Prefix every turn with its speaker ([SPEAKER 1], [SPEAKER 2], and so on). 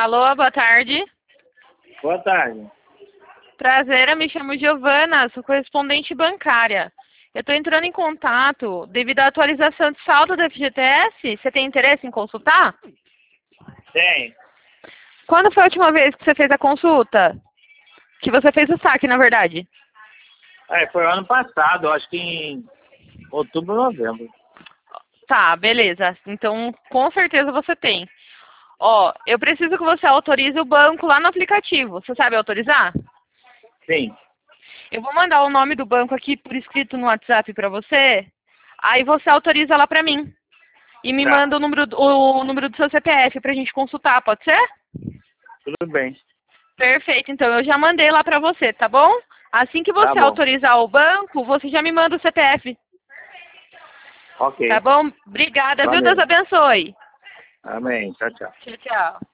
[SPEAKER 1] Alô, boa tarde.
[SPEAKER 2] Boa tarde.
[SPEAKER 1] Prazer, eu me chamo Giovana, sou correspondente bancária. Eu estou entrando em contato devido à atualização de saldo do FGTS. Você tem interesse em consultar?
[SPEAKER 2] Tem.
[SPEAKER 1] Quando foi a última vez que você fez a consulta? Que você fez o saque, na verdade.
[SPEAKER 2] Foi ano passado, acho que em outubro, novembro.
[SPEAKER 1] Tá, beleza. Então, com certeza você tem. Ó, eu preciso que você autorize o banco lá no aplicativo. Você sabe autorizar?
[SPEAKER 2] Sim.
[SPEAKER 1] Eu vou mandar o nome do banco aqui por escrito no WhatsApp para você. Aí você autoriza lá para mim. E me
[SPEAKER 2] Tá.
[SPEAKER 1] manda o número do seu CPF pra gente consultar, pode ser?
[SPEAKER 2] Tudo bem.
[SPEAKER 1] Perfeito, então eu já mandei lá pra você, tá bom? Assim que
[SPEAKER 2] Tá
[SPEAKER 1] você
[SPEAKER 2] bom.
[SPEAKER 1] autorizar o banco, você já me manda o CPF.
[SPEAKER 2] Ok.
[SPEAKER 1] Tá bom? Obrigada, viu? Deus
[SPEAKER 2] Valeu.
[SPEAKER 1] abençoe.
[SPEAKER 2] Amém. Tchau, tchau.
[SPEAKER 1] Tchau, tchau.